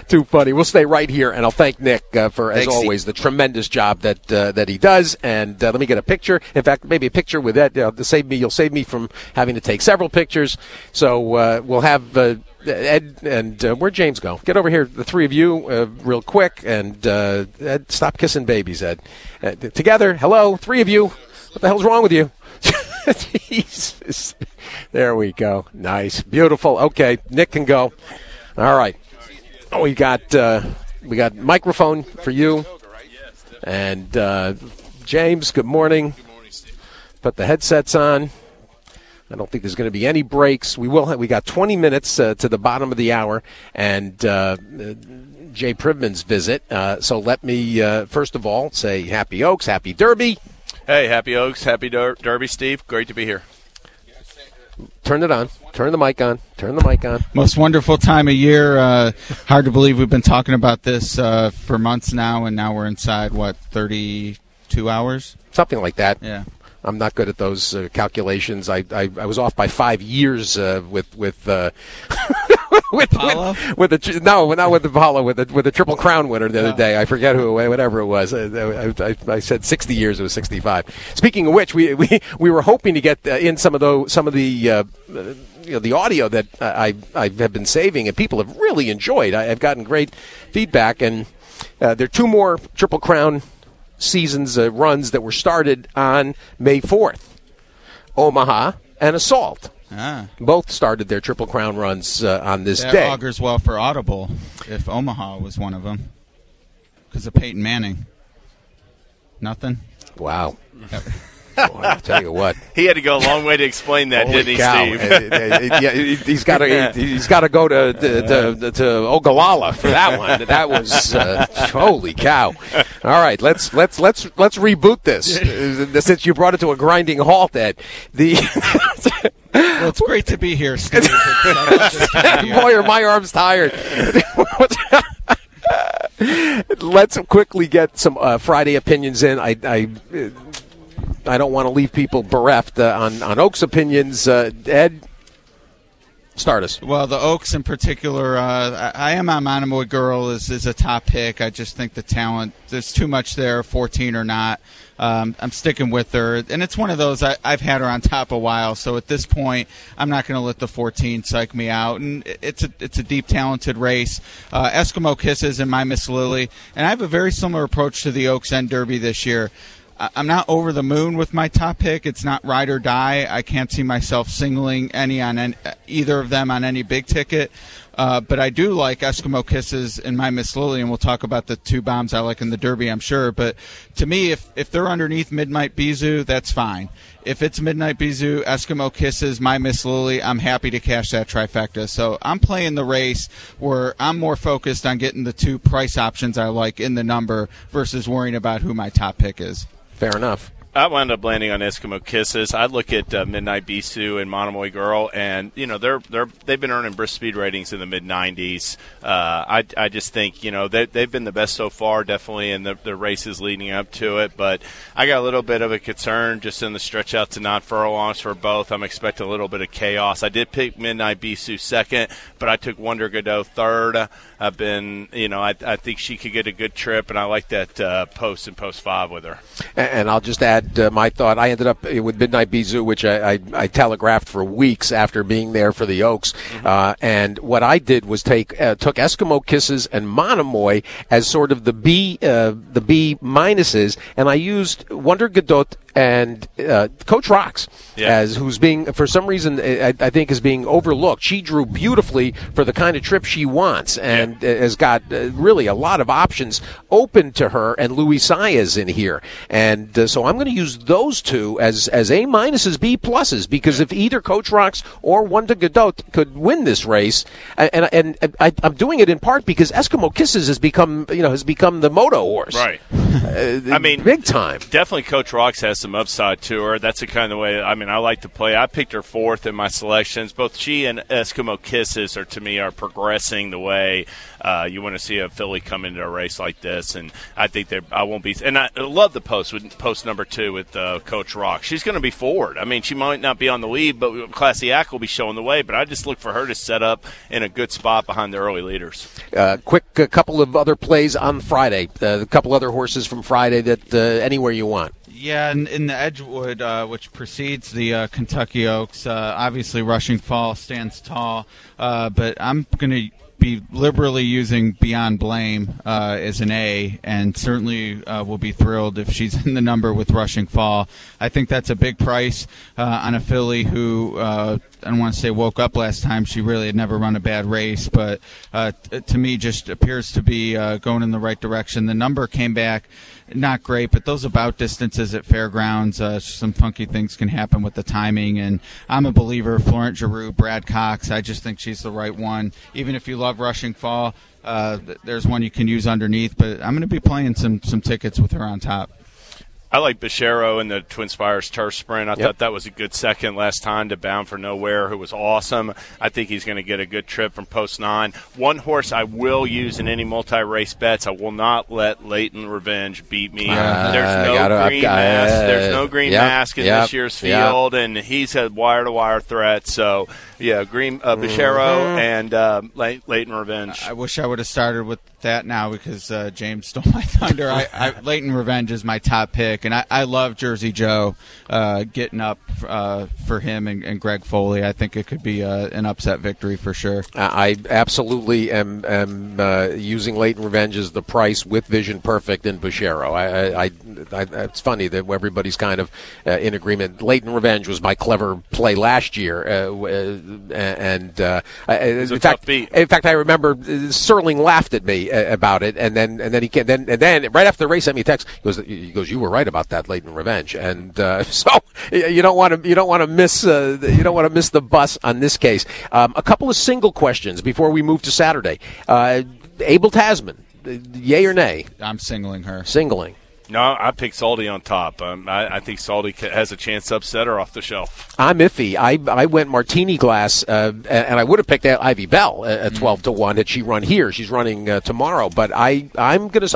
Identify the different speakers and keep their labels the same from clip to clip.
Speaker 1: Too funny. We'll stay right here, and I'll thank Nick for, as always, the tremendous job that he does. And let me get a picture. In fact, maybe a picture with Ed. You'll save me from having to take several pictures. So we'll have Ed and where'd James go? Get over here, the three of you, real quick. And Ed, stop kissing babies, Ed. Together, hello, three of you. What the hell's wrong with you? Jesus. There we go. Nice. Beautiful. Okay, Nick can go. All right. Oh, we got microphone for you. And James, good morning.
Speaker 2: Good morning, Steve.
Speaker 1: Put the headsets on. I don't think there's going to be any breaks. We got 20 minutes to the bottom of the hour, and Jay Privman's visit. So let me, first of all, say Happy Oaks, Happy Derby.
Speaker 2: Hey, Happy Oaks, Happy Derby, Steve. Great to be here.
Speaker 1: Turn it on. Turn the mic on. Turn the mic on.
Speaker 3: Most wonderful time of year. Hard to believe we've been talking about this for months now, and now we're inside, 32 hours?
Speaker 1: Something like that.
Speaker 3: Yeah.
Speaker 1: I'm not good at those calculations. I was off by 5 years with
Speaker 3: Apollo?
Speaker 1: with the Triple Crown winner the other day. I forget whatever it was. I said 60 years. It was 65. Speaking of which, we were hoping to get in some of the audio that I have been saving, and people have really enjoyed. I've gotten great feedback, and there are two more Triple Crown seasons runs that were started on May 4th. Omaha and Assault. Both started their Triple Crown runs on this day.
Speaker 3: That augurs well for Audible if Omaha was one of them because of Peyton Manning. Nothing?
Speaker 1: Wow. Boy, I'll tell you what.
Speaker 2: He had to go a long way to explain that,
Speaker 1: Holy
Speaker 2: didn't he,
Speaker 1: cow.
Speaker 2: Steve?
Speaker 1: He's got to go to Ogallala for that one. That was holy cow. All right, let's reboot this since you brought it to a grinding halt. Ed,
Speaker 3: well, it's great to be here, Steve.
Speaker 1: Boy, are my arms tired. Let's quickly get some Friday opinions in. I don't want to leave people bereft on Oaks opinions. Ed, start us.
Speaker 3: Well, the Oaks in particular, I am on Monomoy Girl is a top pick. I just think the talent, there's too much there, 14 or not. I'm sticking with her. And it's one of those, I've had her on top a while, so at this point, I'm not going to let the 14 psych me out. And it's a deep, talented race. Eskimo Kisses and My Miss Lily. And I have a very similar approach to the Oaks and Derby this year. I'm not over the moon with my top pick. It's not ride or die. I can't see myself singling either of them on any big ticket. But I do like Eskimo Kisses and My Miss Lily, and we'll talk about the two bombs I like in the Derby, I'm sure. But to me, if they're underneath Midnight Bisou, that's fine. If it's Midnight Bisou, Eskimo Kisses, My Miss Lily, I'm happy to cash that trifecta. So I'm playing the race where I'm more focused on getting the two price options I like in the number versus worrying about who my top pick is.
Speaker 1: Fair enough.
Speaker 2: I wound up landing on Eskimo Kisses. I look at Midnight Bisou and Monomoy Girl, and they've been earning brisk speed ratings in the mid-90s. I just think they've been the best so far, definitely in the races leading up to it. But I got a little bit of a concern just in the stretch out to non-furlongs for both. I'm expecting a little bit of chaos. I did pick Midnight Bisou second, but I took Wonder Godot third. I've been, I think she could get a good trip, and I like that post and post 5 with her.
Speaker 1: And I'll just add my thought. I ended up with Midnight Bisou, which I telegraphed for weeks after being there for the Oaks. Mm-hmm. And what I did was took Eskimo Kisses and Monomoy as sort of the B minuses, and I used Wonder Godot and Coach Rocks as who's being, for some reason, I think is being overlooked. She drew beautifully for the kind of trip she wants and has got really a lot of options open to her, and Louis Saez in here. And so I'm going to use those two as A minuses, B pluses, because if either Coach Rocks or Wonder Godot could win this race, and I'm doing it in part because Eskimo Kisses has become the moto horse.
Speaker 2: Right. I mean,
Speaker 1: big time.
Speaker 2: Definitely Coach Rocks has some upside to her. That's the kind of way, I mean, I like to play. I picked her fourth in my selections. Both she and Eskimo Kisses to me, are progressing the way you want to see a filly come into a race like this. And I think I won't be – and I love the post number 2 with Coach Rock. She's going to be forward. I mean, she might not be on the lead, but Classy Act will be showing the way. But I just look for her to set up in a good spot behind the early leaders.
Speaker 1: Quick couple of other plays on Friday. A couple other horses from Friday that anywhere you want.
Speaker 3: Yeah, in the Edgewood, which precedes the Kentucky Oaks, obviously Rushing Fall stands tall, but I'm going to be liberally using Beyond Blame as an A, and certainly will be thrilled if she's in the number with Rushing Fall. I think that's a big price on a filly who I don't want to say woke up last time. She really had never run a bad race, but to me just appears to be going in the right direction. The number came back not great, but those about distances at fairgrounds, some funky things can happen with the timing, and I'm a believer. Florent Giroux, Brad Cox, I just think she's the right one. Even if you love Rushing Fall, there's one you can use underneath, but I'm going to be playing some tickets with her on top.
Speaker 2: I like Bichero in the Twin Spires Turf Sprint. I thought that was a good second last time to Bound for Nowhere, who was awesome. I think he's going to get a good trip from Post 9. One horse I will use in any multi-race bets. I will not let Leighton Revenge beat me. There's no green mask in this year's field, and he's a wire-to-wire threat. So, yeah, Bichero and Leighton Revenge.
Speaker 3: I wish I would have started with that now because James stole my thunder. Leighton Revenge is my top pick, and I love Jersey Joe getting up for him and Greg Foley. I think it could be an upset victory for sure.
Speaker 1: I absolutely am using Leighton Revenge as the price with Vision Perfect and Bichero. It's funny that everybody's kind of in agreement. Leighton Revenge was my clever play last year, in fact, I remember Serling laughed at me about it, and then right after the race sent me a text. He goes, you were right about that Leighton Revenge, and so you don't want to miss the bus on this case. A couple of single questions before we move to Saturday. Abel Tasman, yay or nay?
Speaker 3: I'm singling her.
Speaker 1: Singling.
Speaker 2: No, I picked Salty on top. I think Salty has a chance to upset her off the shelf.
Speaker 1: I'm iffy. I went Martini Glass, and I would have picked Ivy Bell at 12-1 had she run here. She's running tomorrow, but I'm gonna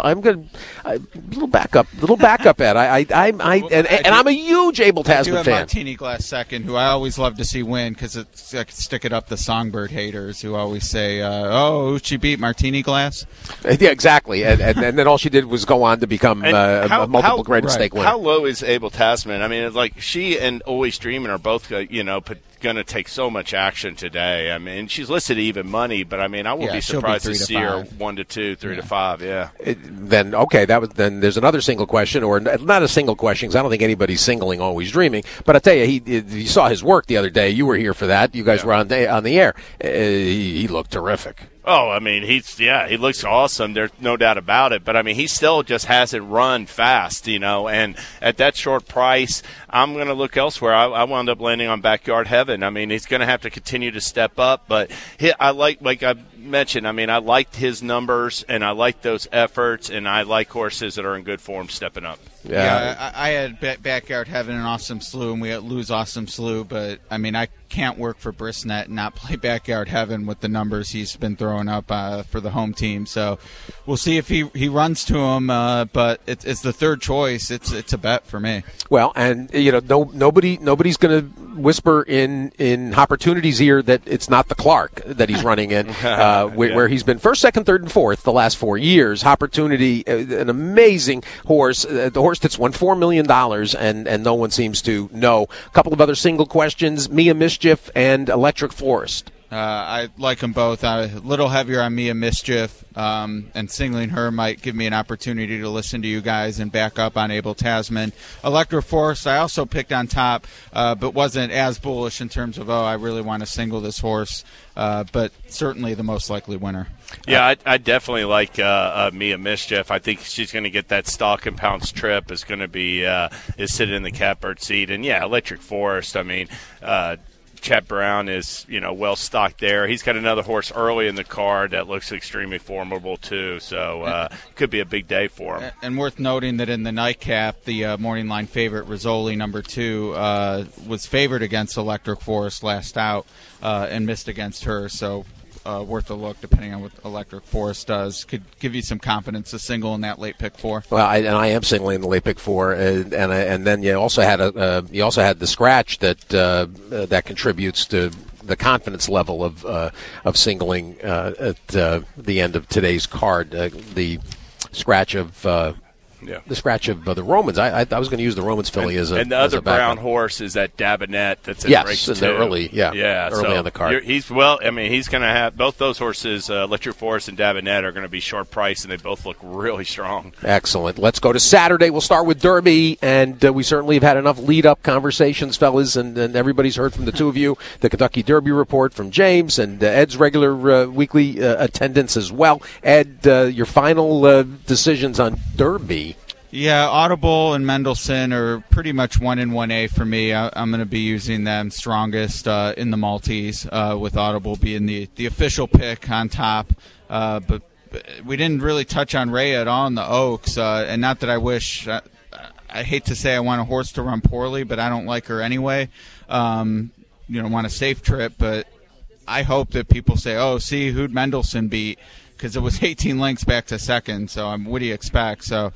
Speaker 1: little backup Ed. I'm a huge Abel Tasman fan.
Speaker 3: Martini Glass second, who I always love to see win because I can stick it up the Songbird haters who always say, "Oh, she beat Martini Glass."
Speaker 1: Yeah, exactly, and then all she did was go on to become. A multiple grade stake winner.
Speaker 2: How low is Abel Tasman? I mean, it's like she and Always Dreaming are both, going to take so much action today. I mean, she's listed even money, but I mean, I would be surprised to see her 1 to 2, 3 to 5. Yeah.
Speaker 1: Then there's another single question, or not a single question, because I don't think anybody's singling Always Dreaming. But I tell you, you saw his work the other day. You were here for that. You guys were on the air. He looked terrific.
Speaker 2: Oh, I mean, he looks awesome. There's no doubt about it. But, I mean, he still just hasn't run fast, and at that short price, I'm going to look elsewhere. I wound up landing on Backyard Heaven. I mean, he's going to have to continue to step up. But I like I mentioned, I mean, I liked his numbers, and I like those efforts, and I like horses that are in good form stepping up.
Speaker 3: Yeah, I had Backyard Heaven and Awesome Slew, and we lose Awesome Slew, but, I mean, I can't work for Brisnet and not play Backyard Heaven with the numbers he's been throwing up for the home team. So we'll see if he runs to him, but it's the third choice. It's a bet for me.
Speaker 1: Well, and, nobody's going to whisper in Opportunity's ear that it's not the Clark that he's running in, where he's been first, second, third, and fourth the last 4 years. Opportunity, an amazing horse, the horse that's won $4 million, and no one seems to know. A couple of other single questions: Mia Mischief and Electric Forest.
Speaker 3: I like them both. A little heavier on Mia Mischief, and singling her might give me an opportunity to listen to you guys and back up on Abel Tasman. Electric Forest, I also picked on top, but wasn't as bullish in terms of, I really want to single this horse, but certainly the most likely winner.
Speaker 2: Yeah, I definitely like Mia Mischief. I think she's going to get that stock and pounce trip. Is going to be is sitting in the catbird seat, and Electric Forest. I mean, Chad Brown is, well stocked there. He's got another horse early in the card that looks extremely formidable too. So could be a big day for him.
Speaker 3: And worth noting that in the nightcap, the morning line favorite Rizzoli, number 2, was favored against Electric Forest last out and missed against her. So worth a look, depending on what Electric Forest does. Could give you some confidence to single in that late pick 4.
Speaker 1: Well, I am singling in the late pick 4, and then you also had the scratch that contributes to the confidence level of singling at the end of today's card. The scratch of. The scratch of the Romans. I was going to use the Romans filly as a
Speaker 2: and the other brown horse is that Dabinet that's in race 2.
Speaker 1: Early
Speaker 2: so
Speaker 1: on the card.
Speaker 2: He's going to have both those horses, Electric Forest and Dabinet, are going to be short priced, and they both look really strong.
Speaker 1: Excellent. Let's go to Saturday. We'll start with Derby, and we certainly have had enough lead-up conversations, fellas, and everybody's heard from the two of you. The Kentucky Derby report from James and Ed's regular weekly attendance as well. Ed, your final decisions on Derby.
Speaker 3: Yeah, Audible and Mendelssohn are pretty much 1 in 1A for me. I'm going to be using them strongest in the Maltese, with Audible being the official pick on top. But we didn't really touch on Rhea at all in the Oaks, and not that I wish. I hate to say I want a horse to run poorly, but I don't like her anyway. Want a safe trip, but I hope that people say, "Oh, see, who'd Mendelssohn beat?" Because it was 18 lengths back to second, so what do you expect? So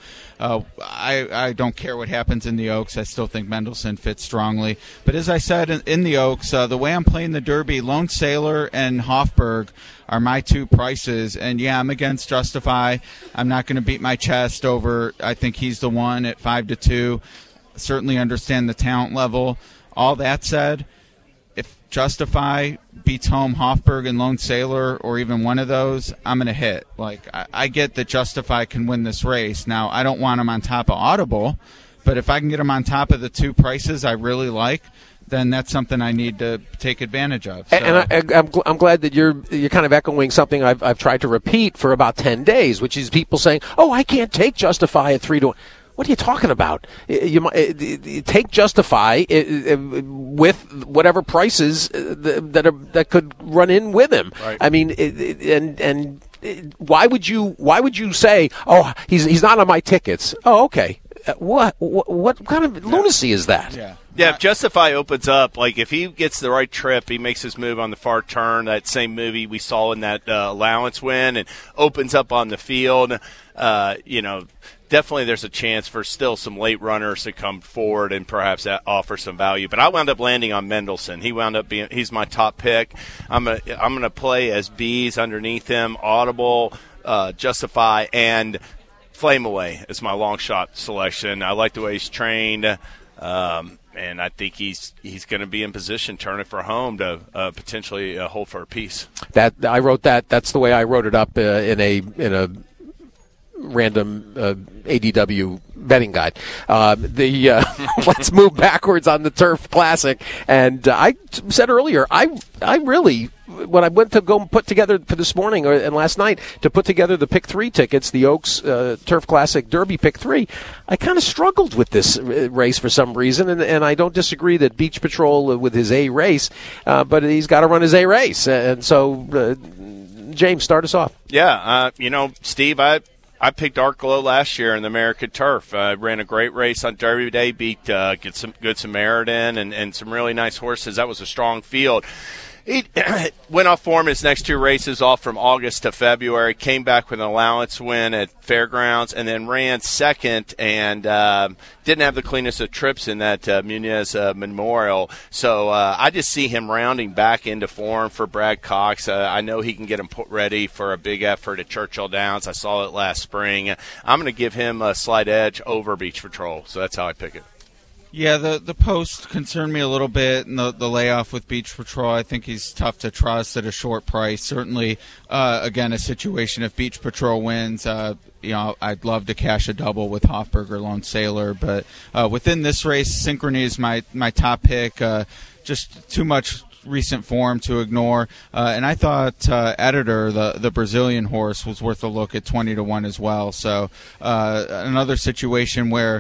Speaker 3: I don't care what happens in the Oaks. I still think Mendelssohn fits strongly. But as I said in the Oaks, the way I'm playing the Derby, Lone Sailor and Hofburg are my 2 prices. And, yeah, I'm against Justify. I'm not going to beat my chest over, I think he's the one at 5-2. Certainly understand the talent level. All that said, if Justify beats home Hofburg and Lone Sailor, or even one of those, I'm going to hit. I get that Justify can win this race. Now, I don't want him on top of Audible, but if I can get him on top of the 2 prices I really like, then that's something I need to take advantage of. So.
Speaker 1: And I'm glad that you're kind of echoing something I've tried to repeat for about 10 days, which is people saying, "Oh, I can't take Justify at 3-1." What are you talking about? You take Justify with whatever prices that could run in with him.
Speaker 2: Right.
Speaker 1: I mean, and why would you say, "Oh, he's not on my tickets"? Oh, okay. What kind of lunacy is that?
Speaker 2: Yeah, if Justify opens up, if he gets the right trip, he makes his move on the far turn, that same movie we saw in that allowance win, and opens up on the field, definitely there's a chance for still some late runners to come forward and perhaps offer some value. But I wound up landing on Mendelssohn. He's my top pick. I'm gonna play as B's underneath him, Audible, Justify, and Flame Away is my long shot selection. I like the way he's trained. And I think he's going to be in position, turn it for home to potentially hold for a piece.
Speaker 1: That I wrote that. That's the way I wrote it up in a random ADW betting guide. Let's move backwards on the Turf Classic. And I said earlier, I really, when I went to go put together for this morning and last night to put together the Pick 3 tickets, the Oaks Turf Classic Derby Pick 3, I kind of struggled with this race for some reason, and I don't disagree that Beach Patrol with his A race, but he's got to run his A race. And so, James, start us off.
Speaker 2: Yeah, Steve, I picked Art Glow last year in the American Turf. Ran a great race on Derby Day, beat Good Samaritan and some really nice horses. That was a strong field. He went off form his next 2 races off from August to February, came back with an allowance win at Fairgrounds, and then ran second and didn't have the cleanest of trips in that Munez Memorial. So I just see him rounding back into form for Brad Cox. I know he can get him put ready for a big effort at Churchill Downs. I saw it last spring. I'm going to give him a slight edge over Beach Patrol, so that's how I pick it.
Speaker 3: Yeah, the post concerned me a little bit, and the layoff with Beach Patrol. I think he's tough to trust at a short price. Certainly, again, a situation if Beach Patrol wins, I'd love to cash a double with Hofburg or Lone Sailor. But within this race, Synchrony is my top pick. Just too much recent form to ignore. And I thought Editor, the Brazilian horse, was worth a look at 20-1 as well. So another situation where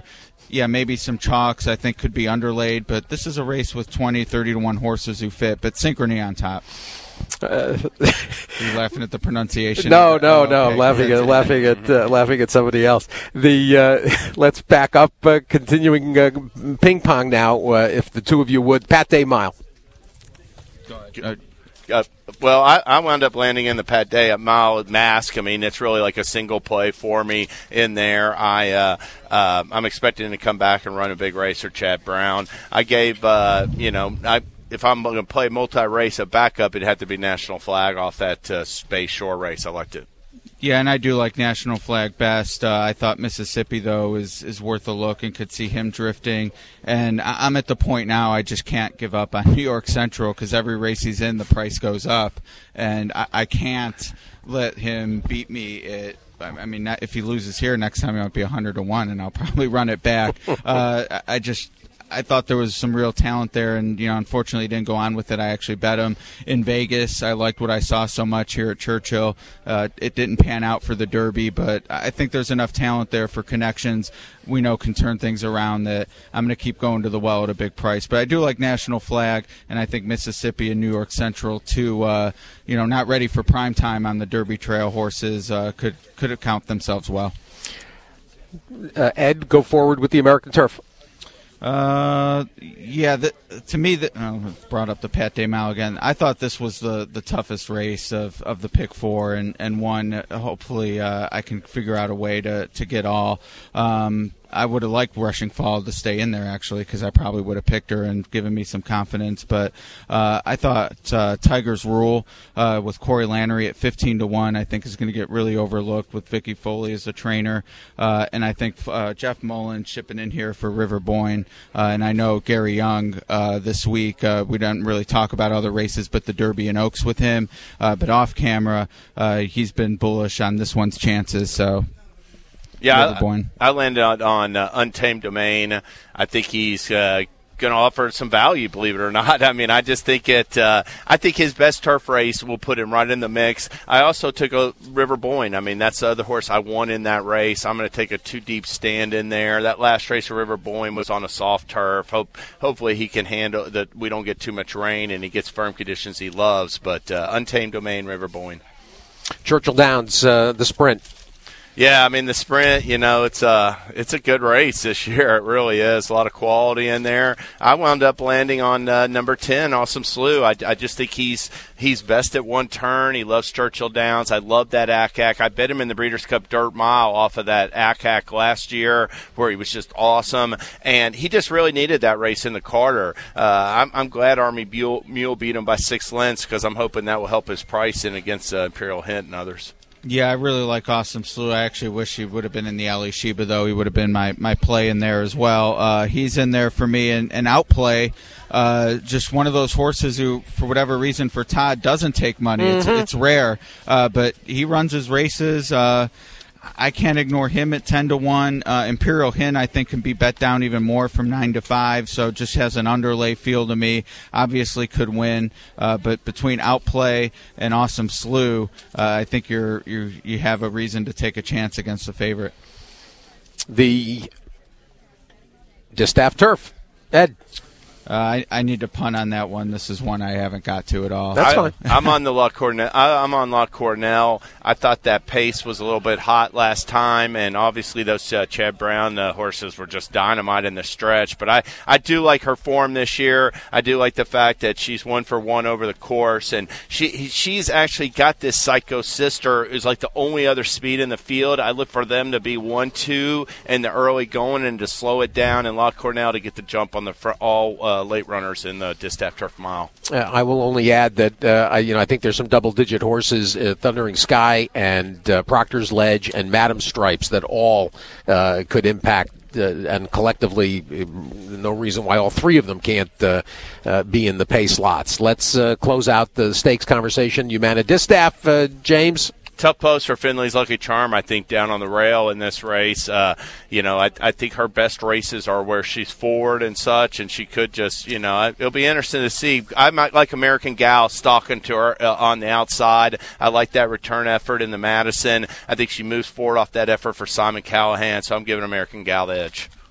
Speaker 3: Yeah, maybe some chalks I think could be underlaid, but this is a race with 20, 30 to 1 horses who fit, but Synchrony on top. Are you laughing at the pronunciation?
Speaker 1: No.
Speaker 3: Okay.
Speaker 1: I'm laughing at somebody else. Let's back up, continuing ping pong now. If the two of you would, Pat Day Mile.
Speaker 3: Go ahead.
Speaker 2: Well, I wound up landing in the Pat Day at Mile Mask. I mean, it's really like a single play for me in there. I'm expecting to come back and run a big race for Chad Brown. I gave, if I'm going to play multi-race, a backup, it'd have to be National Flag off that Space Shore race. I liked it.
Speaker 3: Yeah, and I do like National Flag best. I thought Mississippi, though, is worth a look and could see him drifting. And I'm at the point now I just can't give up on New York Central because every race he's in, the price goes up. And I can't let him beat me I mean, if he loses here, next time it might be 100-1, and I'll probably run it back. I thought there was some real talent there, and unfortunately he didn't go on with it. I actually bet him in Vegas. I liked what I saw so much here at Churchill. It didn't pan out for the Derby, but I think there's enough talent there for connections we know can turn things around that I'm going to keep going to the well at a big price. But I do like National Flag, and I think Mississippi and New York Central, too, not ready for prime time on the Derby Trail horses, could account themselves well.
Speaker 1: Ed, go forward with the American Turf.
Speaker 3: To me, brought up the Pat Day Mile again. I thought this was the toughest race of the pick four, and one. Hopefully, I can figure out a way to get all. I would have liked Rushing Fall to stay in there, actually, because I probably would have picked her and given me some confidence. But I thought Tiger's Rule with Corey Lannery at 15-1, I think is going to get really overlooked with Vicky Foley as the trainer. And I think Jeff Mullen shipping in here for River Boyne. And I know Gary Young this week, we didn't really talk about other races but the Derby and Oaks with him. But off camera, he's been bullish on this one's chances. So.
Speaker 2: Yeah, I landed on Untamed Domain. I think he's going to offer some value, believe it or not. I mean, I just think I think his best turf race will put him right in the mix. I also took a River Boyne. I mean, that's the other horse I won in that race. I'm going to take a 2-deep stand in there. That last race of River Boyne was on a soft turf. Hopefully he can handle that. We don't get too much rain and he gets firm conditions he loves. But Untamed Domain, River Boyne.
Speaker 1: Churchill Downs, the sprint.
Speaker 2: Yeah, I mean, the sprint, it's a good race this year. It really is. A lot of quality in there. I wound up landing on number 10, Awesome Slew. I just think he's best at one turn. He loves Churchill Downs. I love that ACAC. I bet him in the Breeders' Cup Dirt Mile off of that ACAC last year where he was just awesome. And he just really needed that race in the Carter. I'm glad Army Mule beat him by 6 lengths because I'm hoping that will help his pricing against Imperial Hint and others.
Speaker 3: Yeah, I really like Awesome Slew. I actually wish he would have been in the Ali Sheba, though. He would have been my play in there as well. He's in there for me and outplay. Just one of those horses who, for whatever reason, for Todd, doesn't take money. Mm-hmm. It's rare, but he runs his races. I can't ignore him at 10-1. Imperial Hint, I think, can be bet down even more from 9-5. So just has an underlay feel to me. Obviously could win, but between Outplay and Awesome Slew, I think you have a reason to take a chance against the favorite.
Speaker 1: The Distaff Turf, Ed.
Speaker 3: I need to punt on that one. This is one I haven't got to at all.
Speaker 1: That's fine.
Speaker 2: I'm on the La Cornell. I'm on La Cornell. I thought that pace was a little bit hot last time, and obviously those Chad Brown horses were just dynamite in the stretch. But I do like her form this year. I do like the fact that she's 1-for-1 over the course, and she's actually got this Psycho Sister, who's like the only other speed in the field. I look for them to be 1-2 in the early going and to slow it down, and La Cornell to get the jump on the all late runners in the Distaff Turf Mile.
Speaker 1: I will only add that I think there's some double-digit horses, Thundering Sky and Proctor's Ledge and Madam Stripes, that all could impact. And collectively, no reason why all three of them can't be in the pace lots. Let's close out the stakes conversation. Humana Distaff, James.
Speaker 2: Tough post for Finley's Lucky Charm, I think, down on the rail in this race. I think her best races are where she's forward and such, and she could just, it'll be interesting to see. I might like American Gal stalking to her on the outside. I like that return effort in the Madison. I think she moves forward off that effort for Simon Callahan, so I'm giving American Gal the edge.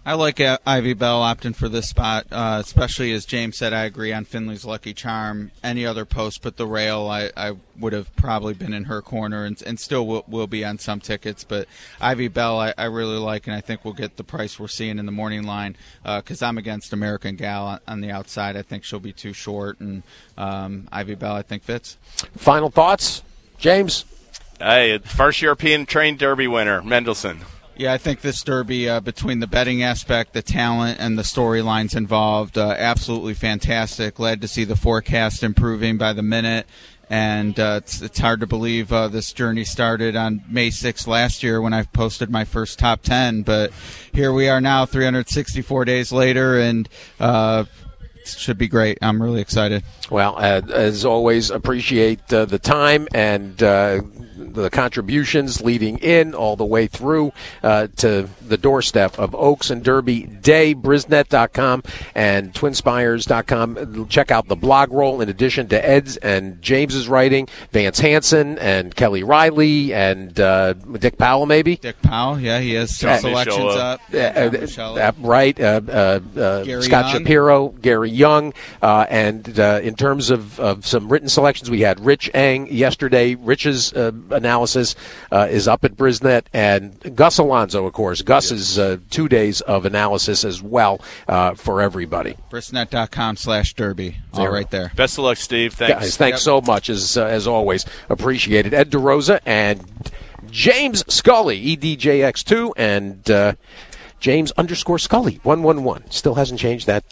Speaker 3: I like Ivy Bell opting for this spot, especially as James said. I agree on Finley's Lucky Charm. Any other post but the rail, I would have probably been in her corner and still will be on some tickets. But Ivy Bell, I really like, and I think we'll get the price we're seeing in the morning line because I'm against American Gal on the outside. I think she'll be too short, and Ivy Bell I think fits.
Speaker 1: Final thoughts, James?
Speaker 2: Hey, first European trained Derby winner, Mendelssohn.
Speaker 3: Yeah, I think this Derby, between the betting aspect, the talent, and the storylines involved, absolutely fantastic. Glad to see the forecast improving by the minute. And it's hard to believe this journey started on May 6th last year when I posted my first top 10. But here we are now, 364 days later, and it should be great. I'm really excited.
Speaker 1: Well, as always, appreciate the time and the contributions leading in all the way through to the doorstep of Oaks and Derby Day. Brisnet.com and TwinSpires.com. Check out the blog roll in addition to Ed's and James's writing. Vance Hansen and Kelly Riley and Dick Powell, maybe?
Speaker 3: Dick Powell, yeah, he has some selections up.
Speaker 1: Right. Scott
Speaker 3: Young.
Speaker 1: Shapiro, Gary Young. And in terms of some written selections, we had Rich Eng yesterday. Rich's analysis is up at Brisnet, and Gus Alonso, of course. Gus is 2 days of analysis as well for everybody.
Speaker 3: Brisnet.com/Derby. All right there.
Speaker 2: Best of luck, Steve. Thanks.
Speaker 1: Guys, thanks so much, as always. Appreciate it. Ed DeRosa and James Scully, EDJX2, and James_Scully 111 still hasn't changed that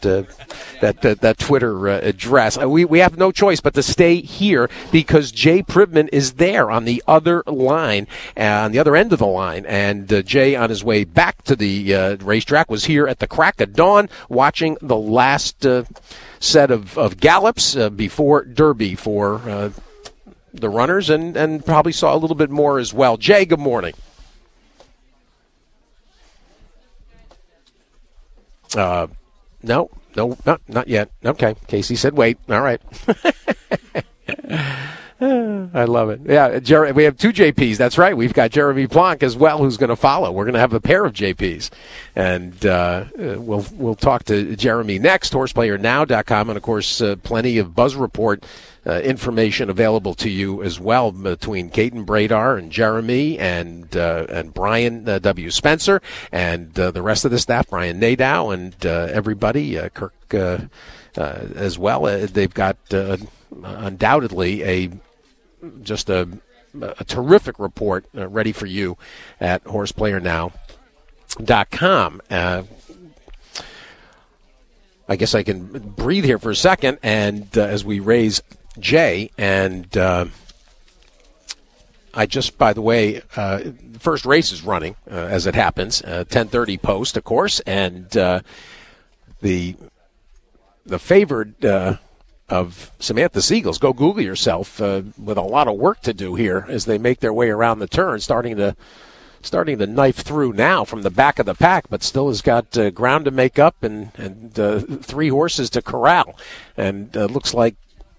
Speaker 1: Twitter address. We have no choice but to stay here because Jay Pribman is there on the other line, on the other end of the line, and Jay on his way back to the racetrack was here at the crack of dawn watching the last set of gallops before Derby for the runners, and probably saw a little bit more as well. Jay, good morning. No, not yet. Okay. Casey said wait. All right. I love it. Yeah, we have two JPs. That's right. We've got Jeremy Plonk as well, who's going to follow. We're going to have a pair of JPs. And we'll talk to Jeremy next, horseplayernow.com, and, of course, plenty of Buzz Report information available to you as well between Caden Bradar and Jeremy and Brian W. Spencer and the rest of the staff, Brian Nadeau and everybody, Kirk as well. They've got undoubtedly a terrific report ready for you at horseplayernow.com. I guess I can breathe here for a second, and as we raise Jay, and I just, by the way, the first race is running as it happens, 10:30 post, of course, and the favored of Samantha Seagulls. Go Google yourself with a lot of work to do here as they make their way around the turn, starting to knife through now from the back of the pack, but still has got ground to make up and 3 horses to corral, and looks like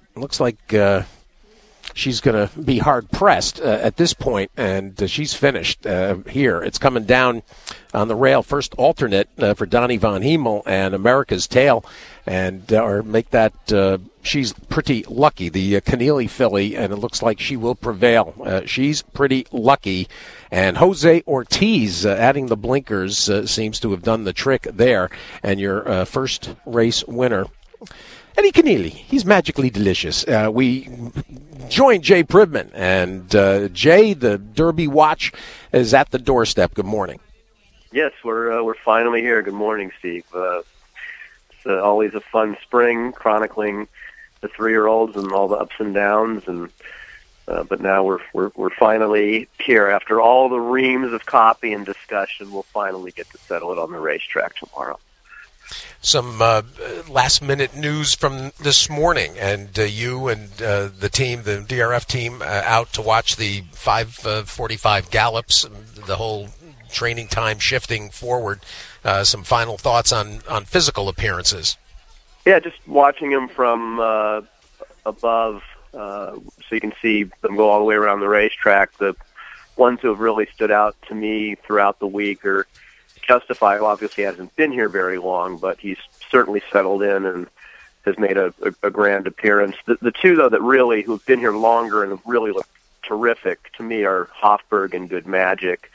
Speaker 1: she's going to be hard pressed at this point, and she's finished here. It's coming down on the rail, first alternate for Donnie Von Hemel and America's Tale, and or make that. She's pretty lucky, the Keneally filly, and it looks like she will prevail. She's pretty lucky. And Jose Ortiz, adding the blinkers, seems to have done the trick there. And your first race winner, Eddie Keneally. He's magically delicious. We join Jay Pribman. And Jay, the Derby watch is at the doorstep. Good morning.
Speaker 4: Yes, we're finally here. Good morning, Steve. It's always a fun spring, chronicling the 3-year-olds and all the ups and downs, and but now we're finally here after all the reams of copy and discussion. We'll finally get to settle it on the racetrack tomorrow.
Speaker 1: Some last-minute news from this morning, and you and the team, the DRF team, out to watch the 5:45 gallops, the whole training time shifting forward. Some final thoughts on physical appearances.
Speaker 4: Yeah, just watching them from above, so you can see them go all the way around the racetrack. The ones who have really stood out to me throughout the week are Justify obviously hasn't been here very long, but he's certainly settled in and has made a grand appearance. The two, though, that really, who've been here longer and have really looked terrific to me are Hofberg and Good Magic.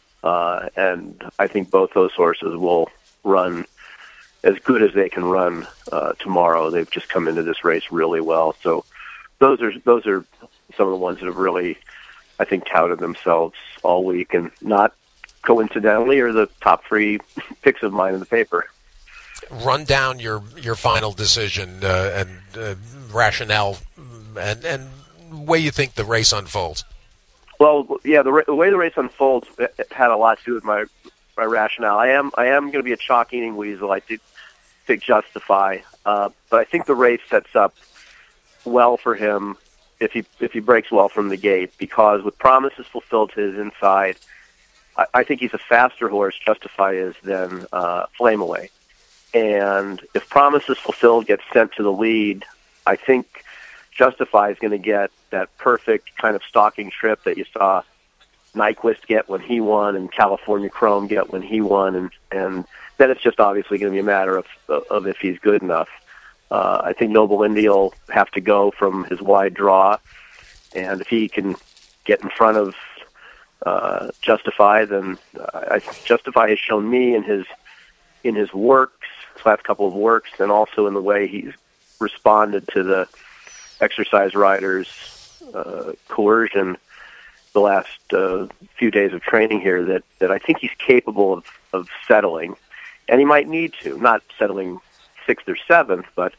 Speaker 4: And I think both those horses will run as good as they can run tomorrow. They've just come into this race really well. So those are some of the ones that have really, I think, touted themselves all week, and not coincidentally are the top 3 picks of mine in the paper.
Speaker 1: Run down your final decision and rationale and way you think the race unfolds.
Speaker 4: Well, yeah, the way the race unfolds had a lot to do with my rationale. I am going to be a chalk-eating weasel. I did pick Justify, but I think the race sets up well for him if he breaks well from the gate, because with Promises Fulfilled to his inside, I think he's a faster horse, Justify is, than Flame Away. And if Promises Fulfilled gets sent to the lead, I think Justify is going to get that perfect kind of stalking trip that you saw Nyquist get when he won and California Chrome get when he won, and then it's just obviously going to be a matter of if he's good enough. I think Noble Indy will have to go from his wide draw, and if he can get in front of Justify, then Justify has shown me in his works, his last couple of works, and also in the way he's responded to the exercise riders' coercion the last few days of training here, that I think he's capable of settling, and he might need to, not settling 6th or 7th, but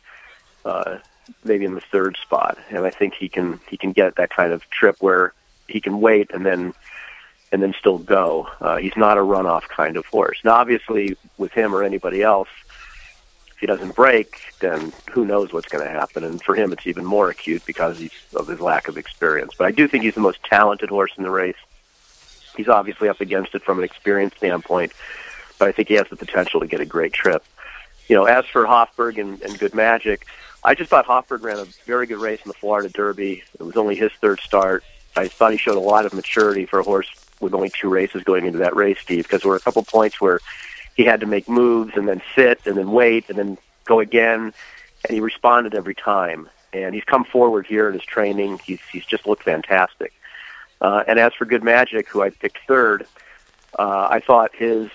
Speaker 4: maybe in the 3rd spot. And I think he can get that kind of trip where he can wait and then still go. He's not a runoff kind of horse. Now, obviously, with him or anybody else, if he doesn't break, then who knows what's going to happen. And for him, it's even more acute because of his lack of experience. But I do think he's the most talented horse in the race. He's obviously up against it from an experience standpoint, but I think he has the potential to get a great trip. As for Hofberg and Good Magic, I just thought Hofberg ran a very good race in the Florida Derby. It was only his 3rd start. I thought he showed a lot of maturity for a horse with only 2 races going into that race, Steve, because there were a couple points where he had to make moves and then sit and then wait and then go again, and he responded every time. And he's come forward here in his training. He's just looked fantastic. And as for Good Magic, who I picked 3rd, I thought his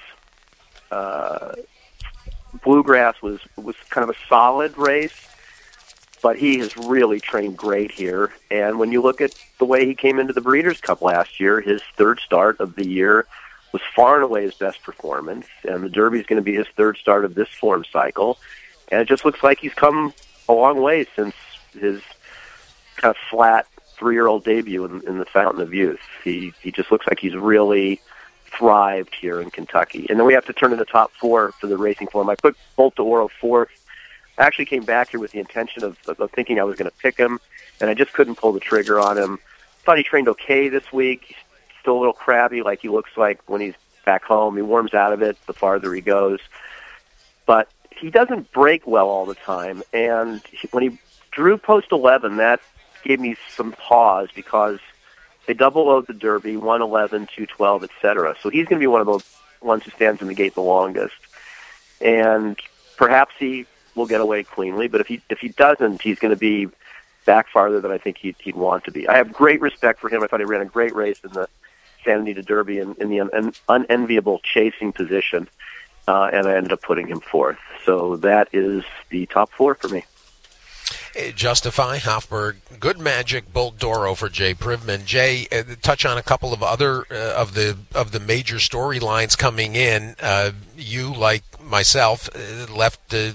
Speaker 4: Bluegrass was kind of a solid race, but he has really trained great here. And when you look at the way he came into the Breeders' Cup last year, his 3rd start of the year was far and away his best performance, and the Derby is going to be his 3rd start of this form cycle. And it just looks like he's come a long way since his kind of flat 3-year-old debut in the Fountain of Youth. He just looks like he's really thrived here in Kentucky. And then we have to turn to the top 4 for the racing form. I put Bolt d'Oro 4th. I actually came back here with the intention of thinking I was going to pick him, and I just couldn't pull the trigger on him. Thought he trained okay this week. He's still a little crabby like he looks like when he's back home. He warms out of it the farther he goes. But he doesn't break well all the time, and when he drew post 11, that gave me some pause because they double load the Derby, 111, 212, etc. So he's going to be one of those ones who stands in the gate the longest. And perhaps he will get away cleanly, but if he doesn't, he's going to be back farther than I think he'd want to be. I have great respect for him. I thought he ran a great race in the Santa Anita Derby in the unenviable chasing position, and I ended up putting him 4th. So that is the top 4 for me.
Speaker 1: Justify, Hofberg, Good Magic, Bolt d'Oro for Jay Privman. Jay, touch on a couple of other of the major storylines coming in. You, like myself, left the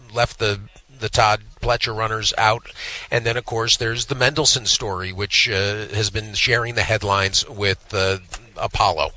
Speaker 1: Todd Pletcher runners out, and then of course there's the Mendelssohn story, which has been sharing the headlines with Apollo.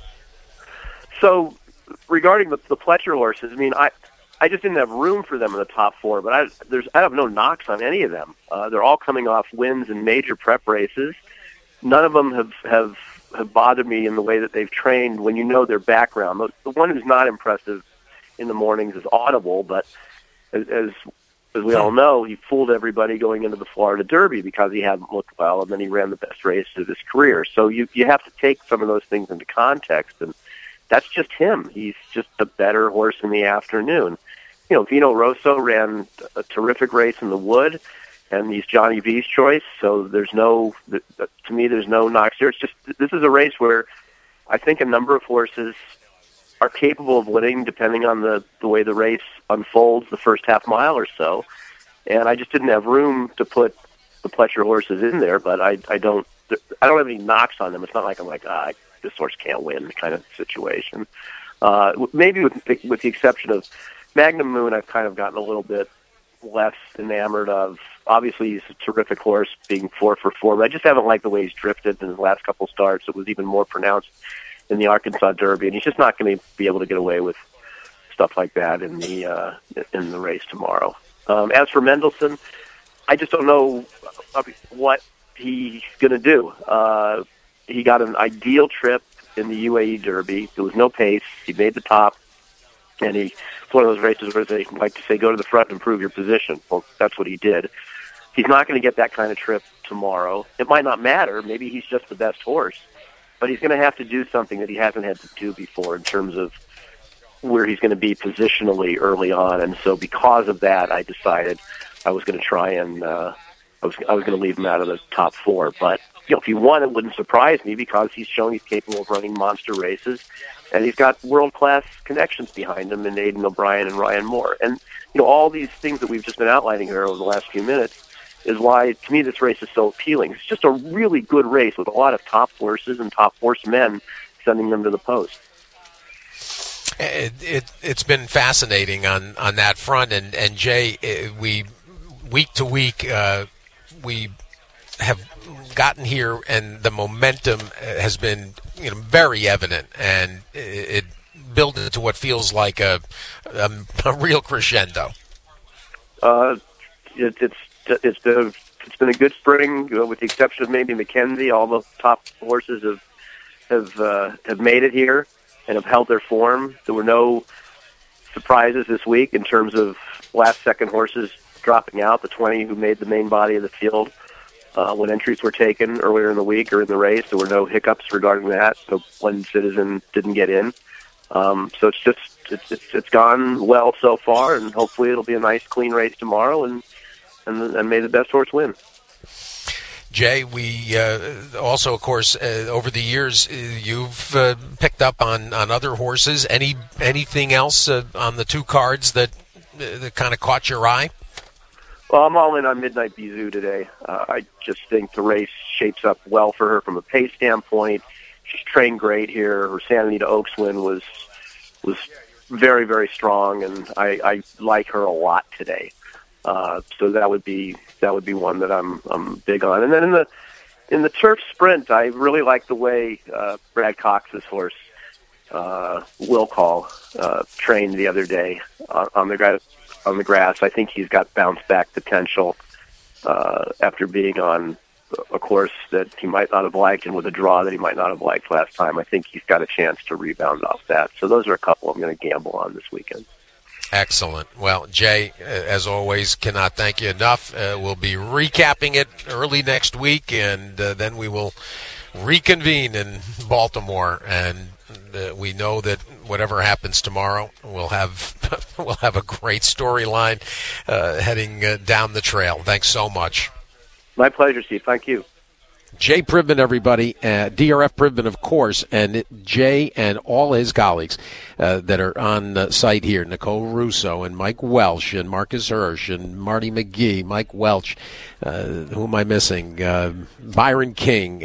Speaker 1: So,
Speaker 4: regarding the Pletcher horses, I mean, I just didn't have room for them in the top 4, but I have no knocks on any of them. They're all coming off wins in major prep races. None of them have bothered me in the way that they've trained when you know their background. The one who's not impressive in the mornings is Audible, but as we all know, he fooled everybody going into the Florida Derby because he hadn't looked well, and then he ran the best race of his career. So you have to take some of those things into context, and that's just him. He's just a better horse in the afternoon. You know, Vino Rosso ran a terrific race in the Wood, and he's Johnny V's choice. So there's no, to me, there's no knocks here. It's just, this is a race where I think a number of horses are capable of winning depending on the way the race unfolds the first half mile or so. And I just didn't have room to put the Pletcher horses in there, but I don't have any knocks on them. It's not like I'm like, this horse can't win kind of situation. Maybe with the exception of Magnum Moon, I've kind of gotten a little bit less enamored of. Obviously, he's a terrific horse, being 4 for 4, but I just haven't liked the way he's drifted in his last couple starts. It was even more pronounced in the Arkansas Derby, and he's just not going to be able to get away with stuff like that in the race tomorrow. As for Mendelssohn, I just don't know what he's going to do. He got an ideal trip in the UAE Derby. There was no pace. He made the top, and it's one of those races where they like to say, go to the front and prove your position. Well, that's what he did. He's not going to get that kind of trip tomorrow. It might not matter. Maybe he's just the best horse, but he's going to have to do something that he hasn't had to do before in terms of where he's going to be positionally early on. And so because of that, I decided I was going to try and I was going to leave him out of the top 4. But you know, if he won, it wouldn't surprise me because he's shown he's capable of running monster races, and he's got world-class connections behind him in Aidan O'Brien and Ryan Moore. And you know, all these things that we've just been outlining here over the last few minutes is why, to me, this race is so appealing. It's just a really good race with a lot of top horses and top horsemen sending them to the post.
Speaker 1: It's been fascinating on that front, and Jay, we week to week we have gotten here, and the momentum has been very evident, and it built into what feels like a real crescendo.
Speaker 4: It's been a good spring, with the exception of maybe Mackenzie. All the top horses have made it here and have held their form. There were no surprises this week in terms of last-second horses dropping out, the 20 who made the main body of the field when entries were taken earlier in the week or in the race. There were no hiccups regarding that. So one Citizen didn't get in. So it's gone well so far, and hopefully it'll be a nice, clean race tomorrow, and may the best horse win.
Speaker 1: Jay, we also, of course, over the years, you've picked up on other horses. Anything else on the 2 cards that kind of caught your eye?
Speaker 4: Well, I'm all in on Midnight Bisou today. I just think the race shapes up well for her from a pace standpoint. She's trained great here. Her Santa Anita Oaks win was very, very strong, and I like her a lot today. So that would be one that I'm big on. And then in the turf sprint, I really like the way Brad Cox's horse Will Call trained the other day on the grass. I think he's got bounce back potential after being on a course that he might not have liked and with a draw that he might not have liked last time. I think he's got a chance to rebound off that. So those are a couple I'm going to gamble on this weekend.
Speaker 1: Excellent. Well, Jay, as always, cannot thank you enough. We'll be recapping it early next week, and then we will reconvene in Baltimore. And we know that whatever happens tomorrow, we'll have a great storyline heading down the trail. Thanks so much.
Speaker 4: My pleasure, Steve. Thank you.
Speaker 1: Jay Privman, everybody, DRF Privman, of course, and Jay and all his colleagues that are on site here, Nicole Russo and Mike Welch and Marcus Hirsch and Marty McGee, Mike Welch, who am I missing? Byron King,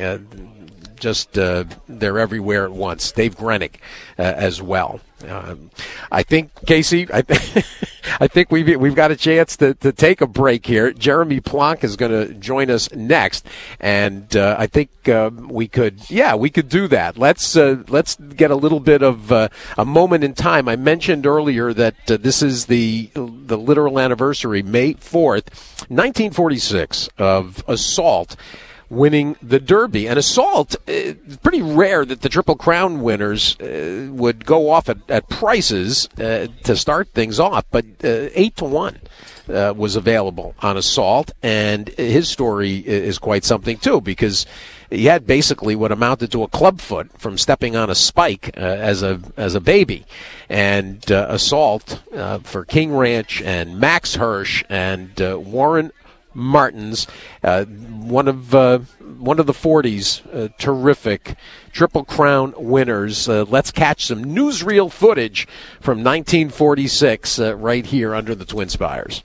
Speaker 1: they're everywhere at once. Dave Grenick as well. I think, Casey, I think we've got a chance to take a break here. Jeremy Plonk is going to join us next, and I think we could do that. Let's get a little bit of a moment in time. I mentioned earlier that this is the literal anniversary, May 4th, 1946, of Assault winning the Derby. And Assault, pretty rare that the Triple Crown winners would go off at prices to start things off, but 8-1 was available on Assault, and his story is quite something too, because he had basically what amounted to a club foot from stepping on a spike as a baby. And Assault for King Ranch and Max Hirsch and Warren Martins, one of the 40s, terrific Triple Crown winners. Let's catch some newsreel footage from 1946 right here under the Twin Spires.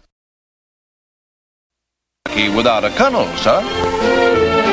Speaker 5: Without a kennel, sir.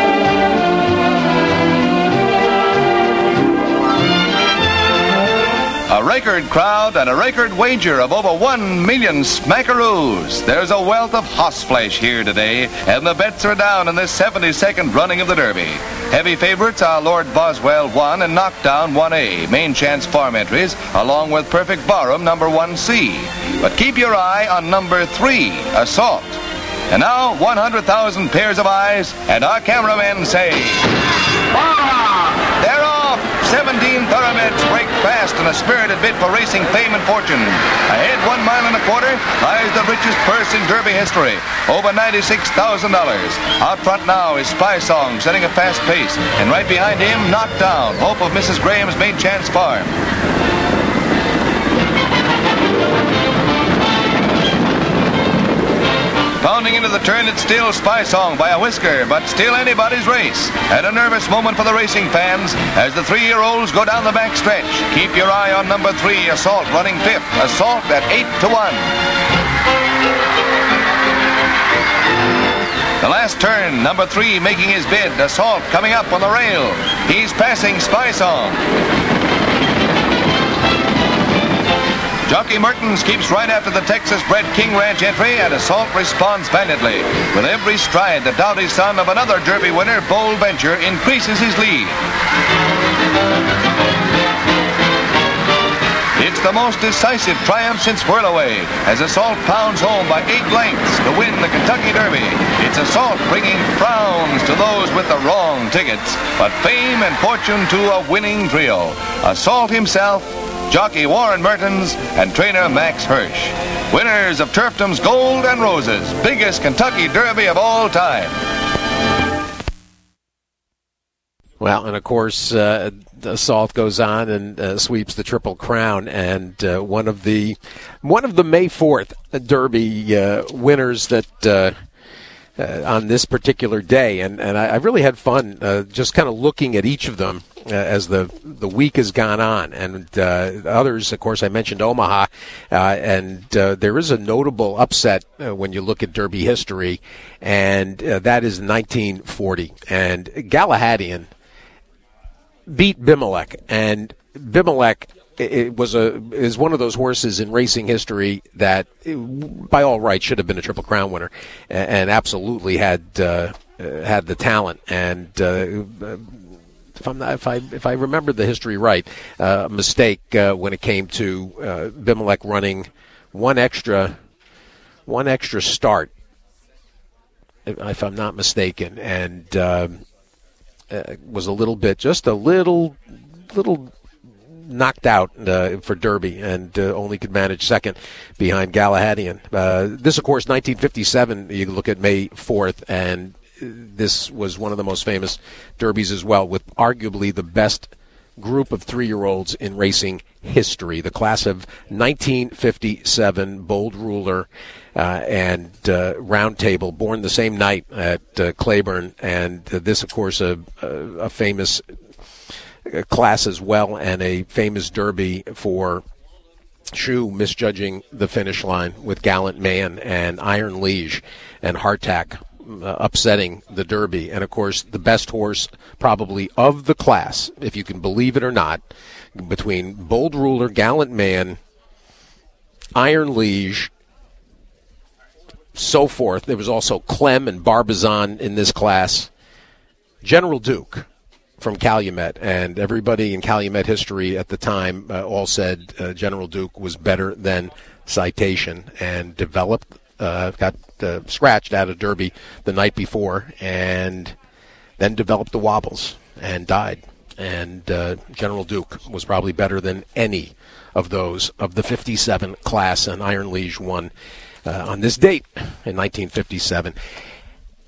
Speaker 5: A record crowd and a record wager of over 1 million smackaroos. There's a wealth of horseflesh here today, and the bets are down in this 72nd running of the Derby. Heavy favorites are Lord Boswell 1 and Knockdown 1A, main chance farm entries, along with Perfect Barham number 1C. But keep your eye on number 3, Assault. And now, 100,000 pairs of eyes, and our cameramen say, "Bah!" They're off! 17 thoroughbreds break fast in a spirited bid for racing fame and fortune. Ahead 1 mile and a quarter lies the richest purse in Derby history, over $96,000. Out front now is Spy Song, setting a fast pace, and right behind him, Knockdown, hope of Mrs. Graham's main chance farm. Pounding into the turn, it's still Spy Song by a whisker, but still anybody's race. And a nervous moment for the racing fans as the 3-year-olds go down the back stretch. Keep your eye on number 3, Assault, running 5th. Assault at 8-1. The last turn, number 3 making his bid. Assault coming up on the rail. He's passing Spy Song. Jockey Mertens keeps right after the Texas-bred King Ranch entry, and Assault responds valiantly. With every stride, the doughty son of another Derby winner, Bold Venture, increases his lead. It's the most decisive triumph since Whirlaway, as Assault pounds home by 8 lengths to win the Kentucky Derby. It's Assault bringing frowns to those with the wrong tickets, but fame and fortune to a winning trio. Assault himself, jockey Warren Mertens, and trainer Max Hirsch. Winners of Turfdom's Gold and Roses, biggest Kentucky Derby of all time.
Speaker 1: Well, and of course, Assault goes on and sweeps the Triple Crown, and one of the May 4th Derby winners that on this particular day, and I really had fun just kind of looking at each of them as the week has gone on, and others, of course, I mentioned Omaha, and there is a notable upset when you look at Derby history, and that is 1940, and Galahadian beat Bimelech, and Bimelech is one of those horses in racing history that, by all rights, should have been a Triple Crown winner, and absolutely had the talent. And if I remember the history right, a mistake when it came to Bimelech running one extra start, if I'm not mistaken, and was a little knocked out for Derby, and only could manage second behind Galahadian. This, of course, 1957, you look at May 4th, and this was one of the most famous Derbies as well, with arguably the best group of 3-year-olds in racing history. The class of 1957, Bold Ruler and Round Table, born the same night at Claiborne, and this, of course, a famous class as well, and a famous Derby for Shoe misjudging the finish line with Gallant Man and Iron Liege and Hardtack upsetting the Derby. And of course, the best horse probably of the class, if you can believe it or not, between Bold Ruler, Gallant Man, Iron Liege, so forth. There was also Clem and Barbizon in this class. General Duke from Calumet, and everybody in Calumet history at the time all said General Duke was better than Citation, and got scratched out of Derby the night before, and then developed the wobbles and died. And General Duke was probably better than any of those of the 57 class, and Iron Liege won on this date in 1957.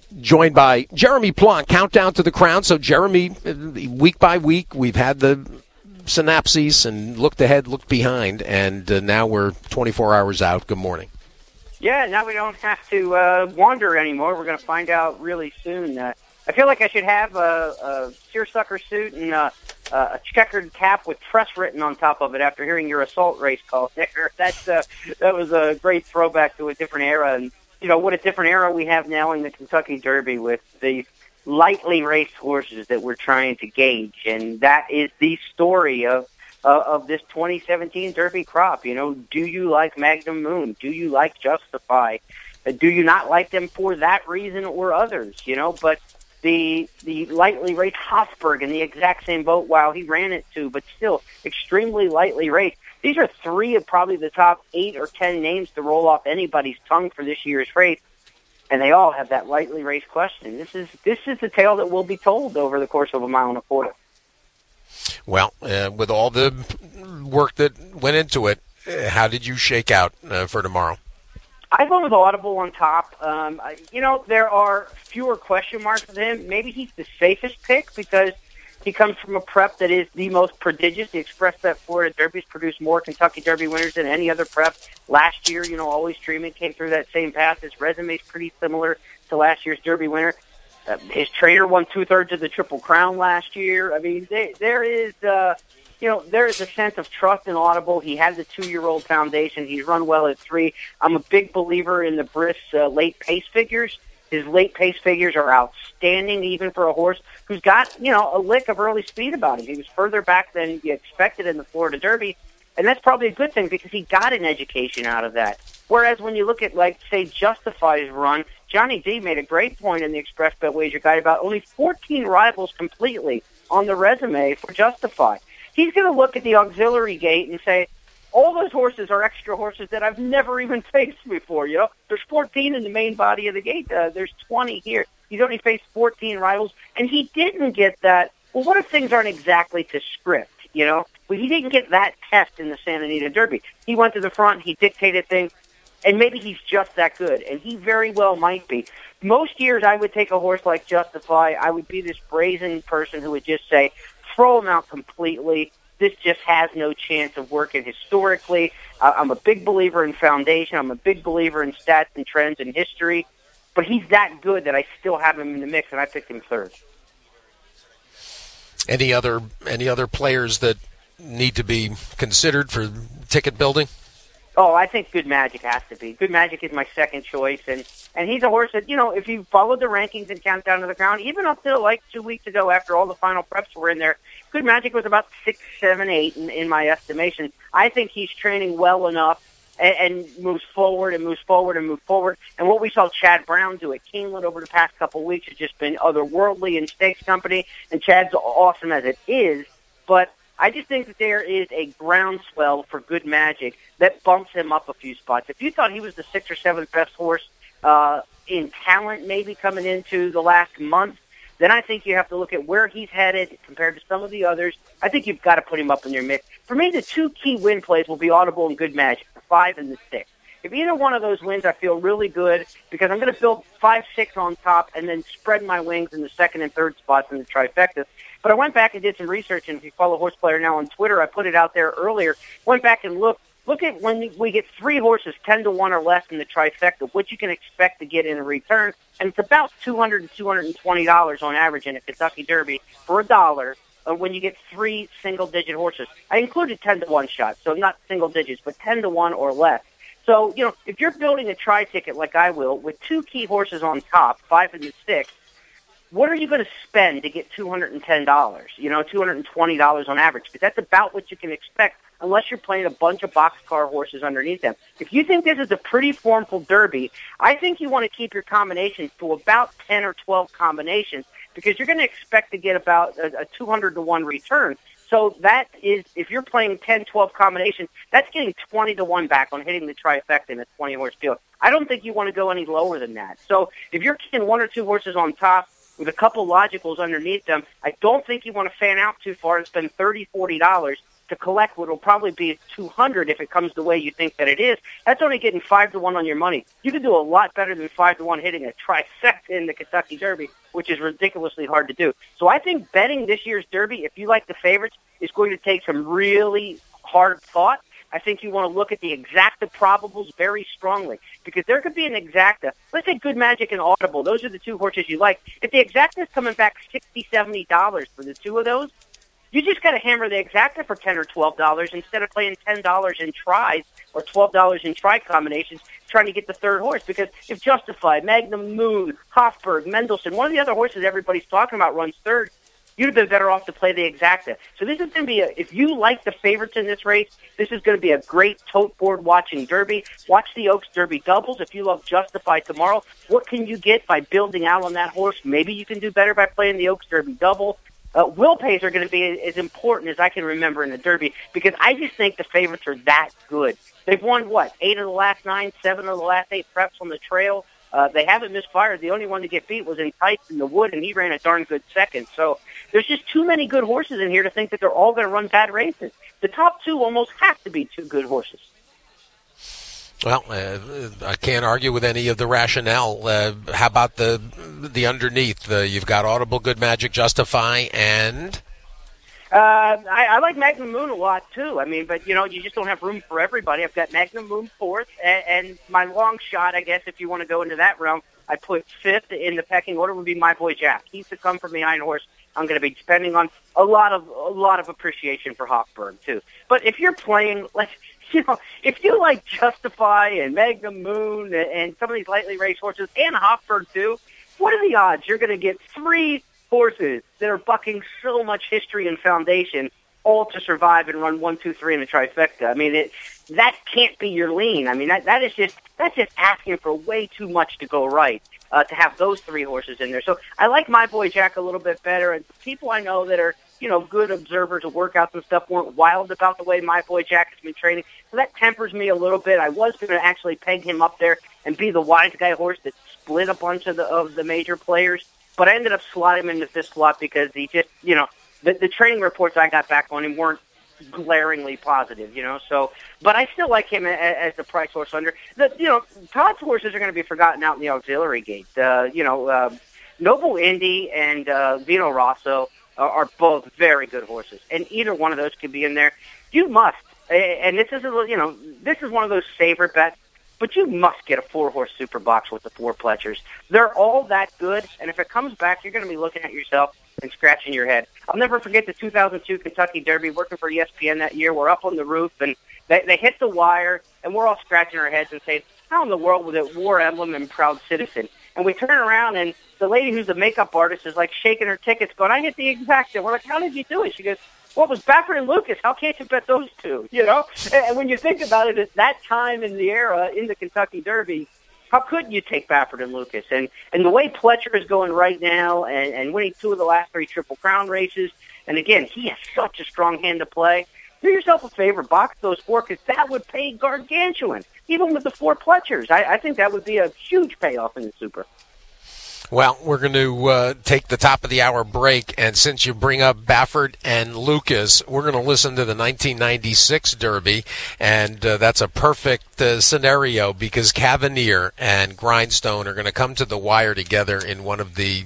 Speaker 1: joined by Jeremy Plonk. Countdown to the Crown. So, Jeremy, week by week, we've had the synapses and looked ahead, looked behind, and now we're 24 hours out. Good morning.
Speaker 6: Yeah, now we don't have to wander anymore. We're going to find out really soon. I feel like I should have a seersucker suit and a checkered cap with press written on top of it after hearing your assault race call there. That was a great throwback to a different era. And, what a different era we have now in the Kentucky Derby with the lightly raced horses that we're trying to gauge. And that is the story of this 2017 Derby crop. Do you like Magnum Moon? Do you like Justify? Do you not like them for that reason or others? But the lightly raced Hofburg in the exact same boat, while he ran it too, but still extremely lightly raced. These are three of probably the top 8 or 10 names to roll off anybody's tongue for this year's race. And they all have that lightly raced question. This is the tale that will be told over the course of a mile and a quarter.
Speaker 1: Well, with all the work that went into it, how did you shake out for tomorrow?
Speaker 6: I went with Audible on top. There are fewer question marks with him. Maybe he's the safest pick because he comes from a prep that is the most prodigious. The Express Bet Florida Derby's produced more Kentucky Derby winners than any other prep. Last year, Always Dreaming came through that same path. His resume is pretty similar to last year's Derby winner. His trainer won 2/3 of the Triple Crown last year. I mean, there is a sense of trust in Audible. He has a 2-year-old foundation. He's run well at 3. I'm a big believer in the Briss late pace figures. His late pace figures are outstanding, even for a horse who's got, a lick of early speed about him. He was further back than you expected in the Florida Derby, and that's probably a good thing because he got an education out of that. Whereas when you look at, say, Justify's run, Johnny D made a great point in the Express Bet Wager Guide about only 14 rivals completely on the resume for Justify. He's going to look at the auxiliary gate and say, all those horses are extra horses that I've never even faced before. There's 14 in the main body of the gate. There's 20 here. He's only faced 14 rivals, and he didn't get that. Well, what if things aren't exactly to script? Well, he didn't get that test in the Santa Anita Derby. He went to the front. He dictated things, and maybe he's just that good, and he very well might be. Most years I would take a horse like Justify. I would be this brazen person who would just say, throw him out completely. This just has no chance of working historically. I'm a big believer in foundation. I'm a big believer in stats and trends and history. But he's that good that I still have him in the mix, and I picked him third.
Speaker 1: Any other players that need to be considered for ticket building?
Speaker 6: Oh, I think Good Magic has to be. Good Magic is my second choice, and he's a horse that, if you followed the rankings and Countdown to the Crown, even up to 2 weeks ago after all the final preps were in there, Good Magic was about 6, 7, 8 in my estimation. I think he's training well enough and moves forward and moves forward and moves forward. And what we saw Chad Brown do at Keeneland over the past couple of weeks has just been otherworldly in stakes company, and Chad's awesome as it is, but I just think that there is a groundswell for Good Magic that bumps him up a few spots. If you thought he was the 6th or 7th best horse in talent maybe coming into the last month, then I think you have to look at where he's headed compared to some of the others. I think you've got to put him up in your mix. For me, the 2 key win plays will be Audible and Good Magic, the 5 and the 6. If either one of those wins, I feel really good because I'm going to build 5, 6 on top and then spread my wings in the 2nd and 3rd spots in the trifecta. But I went back and did some research, and if you follow Horse Player Now on Twitter, I put it out there earlier. Went back and look at when we get 3 horses 10-1 or less in the trifecta, what you can expect to get in a return, and it's about $200 to $220 on average in a Kentucky Derby for $1 when you get 3 single-digit horses. I included 10-1 shots, so not single digits, but 10-1 or less. So, if you're building a tri-ticket like I will with 2 key horses on top, 5 and the 6, what are you going to spend to get $210, $220 on average? Because that's about what you can expect unless you're playing a bunch of boxcar horses underneath them. If you think this is a pretty formful Derby, I think you want to keep your combinations to about 10 or 12 combinations because you're going to expect to get about a 200 to 1 return. So that is, if you're playing 10, 12 combinations, that's getting 20 to 1 back on hitting the trifecta in a 20-horse field. I don't think you want to go any lower than that. So if you're kicking 1 or 2 horses on top, with a couple logicals underneath them, I don't think you want to fan out too far and spend $30, $40 to collect what will probably be $200 if it comes the way you think that it is. That's only getting 5-1 on your money. You can do a lot better than 5-1 hitting a trifecta in the Kentucky Derby, which is ridiculously hard to do. So I think betting this year's Derby, if you like the favorites, is going to take some really hard thought. I think you want to look at the exacta probables very strongly, because there could be an exacta. Let's say Good Magic and Audible. Those are the two horses you like. If the exacta is coming back $60, $70 for the two of those, you just got to hammer the exacta for $10 or $12 instead of playing $10 in tries or $12 in try combinations trying to get the third horse. Because if Justified, Magnum Moon, Hofburg, Mendelssohn, one of the other horses everybody's talking about runs third, you'd have been better off to play the exacta. So this is going to be if you like the favorites in this race, this is going to be a great tote board watching Derby. Watch the Oaks Derby doubles. If you love Justified tomorrow, what can you get by building out on that horse? Maybe you can do better by playing the Oaks Derby double. Will pays are going to be as important as I can remember in the Derby, because I just think the favorites are that good. They've won, 8 of the last 9, 7 of the last 8 preps on the trail. They haven't misfired. The only one to get beat was Entice in the Wood, and he ran a darn good second. So there's just too many good horses in here to think that they're all going to run bad races. The top 2 almost have to be 2 good horses.
Speaker 1: Well, I can't argue with any of the rationale. How about the underneath? You've got Audible, Good Magic, Justify, and...
Speaker 6: I like Magnum Moon a lot, too. I mean, but, you just don't have room for everybody. I've got Magnum Moon 4th, and my long shot, I guess, if you want to go into that realm, I put 5th in the pecking order would be My Boy Jack. He's to come from behind horse. I'm going to be depending on a lot of appreciation for Hofburg, too. But if you're playing, if you like Justify and Magnum Moon and some of these lightly raced horses, and Hofburg, too, what are the odds you're going to get 3 horses that are bucking so much history and foundation, all to survive and run 1, 2, 3 in a trifecta? I mean, that can't be your lean. I mean, that's just asking for way too much to go right to have those 3 horses in there. So I like My Boy Jack a little bit better, and people I know that are good observers of workouts and stuff weren't wild about the way My Boy Jack has been training. So that tempers me a little bit. I was going to actually peg him up there and be the wise guy horse that split a bunch of the major players. But I ended up slotting him into this slot because he just, the training reports I got back on him weren't glaringly positive, So, but I still like him as the price horse under. Todd's horses are going to be forgotten out in the auxiliary gate. Noble Indy and Vino Rosso are both very good horses, and either one of those could be in there. You must, and this is this is one of those saver bets. But you must get a 4-horse super box with the 4 Pletchers. They're all that good, and if it comes back, you're going to be looking at yourself and scratching your head. I'll never forget the 2002 Kentucky Derby, working for ESPN that year. We're up on the roof, and they hit the wire, and we're all scratching our heads and saying, how in the world was it War Emblem and Proud Citizen? And we turn around, and the lady who's the makeup artist is, shaking her tickets, going, I hit the exacta. We're like, how did you do it? She goes, well, it was Baffert and Lucas. How can't you bet those two? And when you think about it, at that time in the era, in the Kentucky Derby, how could you take Baffert and Lucas? And the way Pletcher is going right now and winning 2 of the last 3 Triple Crown races, and again, he has such a strong hand to play. Do yourself a favor, box those 4, because that would pay gargantuan, even with the 4 Pletchers. I think that would be a huge payoff in the Super.
Speaker 1: Well, we're going to take the top of the hour break, and since you bring up Baffert and Lucas, we're going to listen to the 1996 Derby, and that's a perfect scenario because Cavanier and Grindstone are going to come to the wire together in one of the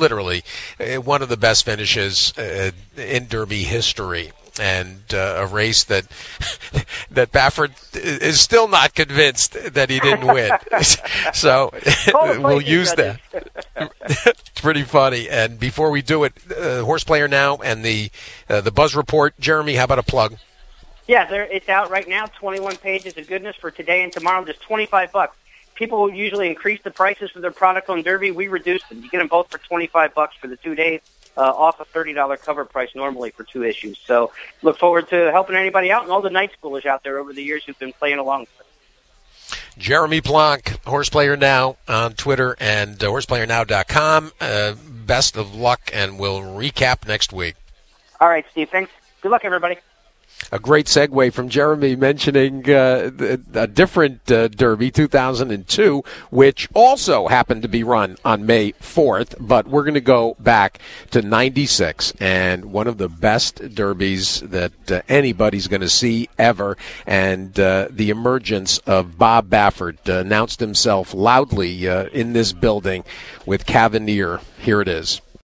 Speaker 1: best finishes in Derby history. And a race that Baffert is still not convinced that he didn't win. So we'll use that. It's pretty funny. And before we do it, Horse Player Now and the Buzz Report. Jeremy, how about a plug?
Speaker 6: Yeah, it's out right now. 21 pages of goodness for today and tomorrow. Just $25. People usually increase the prices for their product on Derby. We reduce them. You get them both for $25 for the 2 days. Off a $30 cover price normally for 2 issues. So look forward to helping anybody out and all the night schoolers out there over the years who've been playing along.
Speaker 1: Jeremy Plonk, Horse Player Now on Twitter and horseplayernow.com. Best of luck, and we'll recap next week.
Speaker 6: All right, Steve. Thanks. Good luck, everybody.
Speaker 1: A great segue from Jeremy mentioning a different Derby, 2002, which also happened to be run on May 4th, but we're going to go back to 96, and one of the best Derbies that anybody's going to see ever, and the emergence of Bob Baffert announced himself loudly in this building with Cavalier. Here it is.